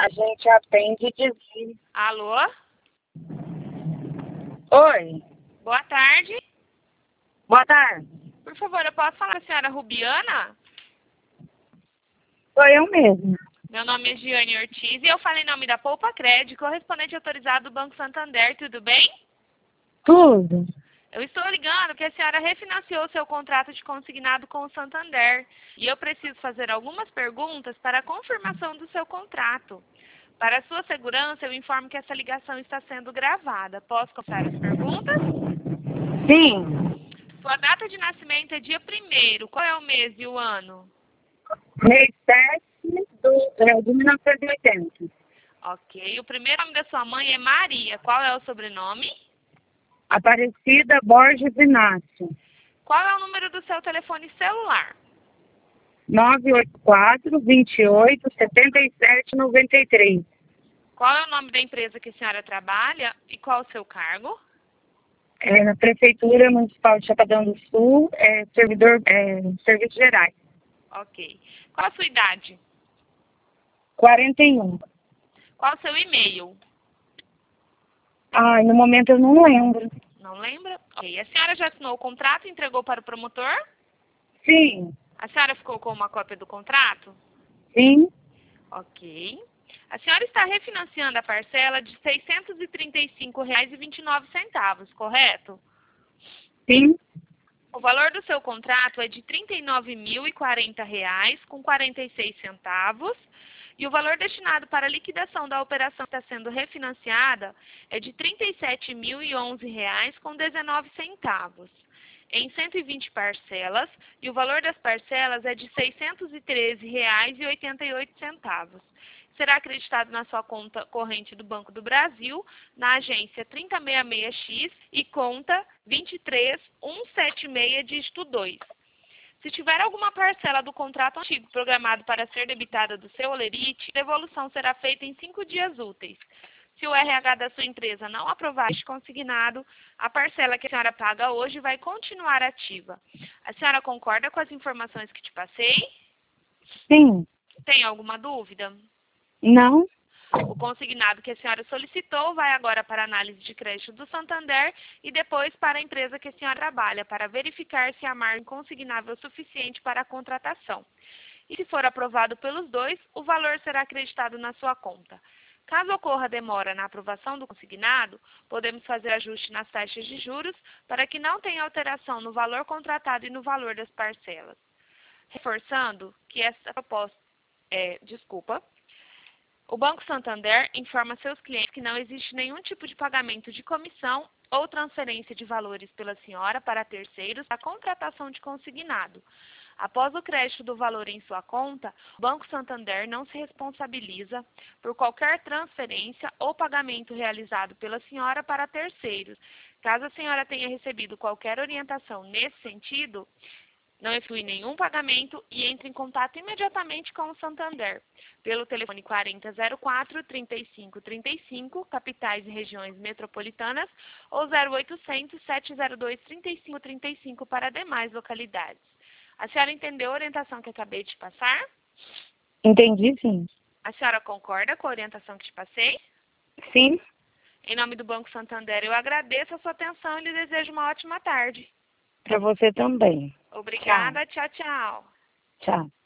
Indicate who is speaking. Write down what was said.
Speaker 1: A gente atende de...
Speaker 2: Alô?
Speaker 1: Oi,
Speaker 2: Boa tarde.
Speaker 1: boa tarde.
Speaker 2: Por favor, eu posso falar com a senhora Rubiana?
Speaker 1: Sou eu mesmo.
Speaker 2: Meu nome é Giane Ortiz e eu falo em nome da Poupa Crédito, correspondente autorizado do Banco Santander, tudo bem?
Speaker 1: Tudo.
Speaker 2: Eu estou ligando porque a senhora refinanciou seu contrato de consignado com o Santander e eu preciso fazer algumas perguntas para a confirmação do seu contrato. Para sua segurança, eu informo que essa ligação está sendo gravada. Posso começar as perguntas?
Speaker 1: Sim,
Speaker 2: Sua data de nascimento é dia 1º. Qual é o mês e o ano?
Speaker 1: mês 7 de 1980.
Speaker 2: Ok. O primeiro nome da sua mãe é Maria. Qual é o sobrenome?
Speaker 1: Aparecida Borges Inácio.
Speaker 2: Qual é o número do seu telefone celular?
Speaker 1: 984-28-77-93.
Speaker 2: Qual é o nome da empresa que a senhora trabalha e qual o seu cargo?
Speaker 1: É na Prefeitura Municipal de Chapadão do Sul, Serviços Gerais.
Speaker 2: Ok. Qual a sua idade?
Speaker 1: 41.
Speaker 2: Qual o seu e-mail?
Speaker 1: Ai, no momento eu não lembro.
Speaker 2: Não lembra? Ok. A senhora já assinou o contrato e entregou para o promotor?
Speaker 1: Sim,
Speaker 2: A senhora ficou com uma cópia do contrato?
Speaker 1: sim,
Speaker 2: Ok. A senhora está refinanciando a parcela de R$ 635,29, correto?
Speaker 1: sim.
Speaker 2: O valor do seu contrato é de R$ 39.040,46 e o valor destinado para a liquidação da operação que está sendo refinanciada é de R$ 37.011,19 em 120 parcelas e o valor das parcelas é de R$ 613,88. Será acreditado na sua conta corrente do Banco do Brasil, na agência 3066X e conta 23176, dígito 2. Se tiver alguma parcela do contrato antigo programado para ser debitada do seu holerite, a devolução será feita em 5 dias úteis. Se o RH da sua empresa não aprovar este consignado, a parcela que a senhora paga hoje vai continuar ativa. A senhora concorda com as informações que te passei?
Speaker 1: Sim.
Speaker 2: Tem alguma dúvida?
Speaker 1: Não?
Speaker 2: O consignado que a senhora solicitou vai agora para a análise de crédito do Santander e depois para a empresa que a senhora trabalha, para verificar se a margem consignável é suficiente para a contratação. E se for aprovado pelos dois, o valor será acreditado na sua conta. Caso ocorra demora na aprovação do consignado, podemos fazer ajuste nas taxas de juros para que não tenha alteração no valor contratado e no valor das parcelas. Reforçando que essa proposta o Banco Santander informa seus clientes que não existe nenhum tipo de pagamento de comissão ou transferência de valores pela senhora para terceiros para a contratação de consignado. Após o crédito do valor em sua conta, o Banco Santander não se responsabiliza por qualquer transferência ou pagamento realizado pela senhora para terceiros. Caso a senhora tenha recebido qualquer orientação nesse sentido, não efetue nenhum pagamento e entre em contato imediatamente com o Santander, pelo telefone 4004-3535, capitais e regiões metropolitanas, ou 0800-702-3535 para demais localidades. A senhora entendeu a orientação que acabei de passar?
Speaker 1: Entendi, sim.
Speaker 2: A senhora concorda com a orientação que te passei?
Speaker 1: Sim.
Speaker 2: Em nome do Banco Santander, eu agradeço a sua atenção e lhe desejo uma ótima tarde.
Speaker 1: Para você também.
Speaker 2: Obrigada, tchau, tchau.
Speaker 1: Tchau.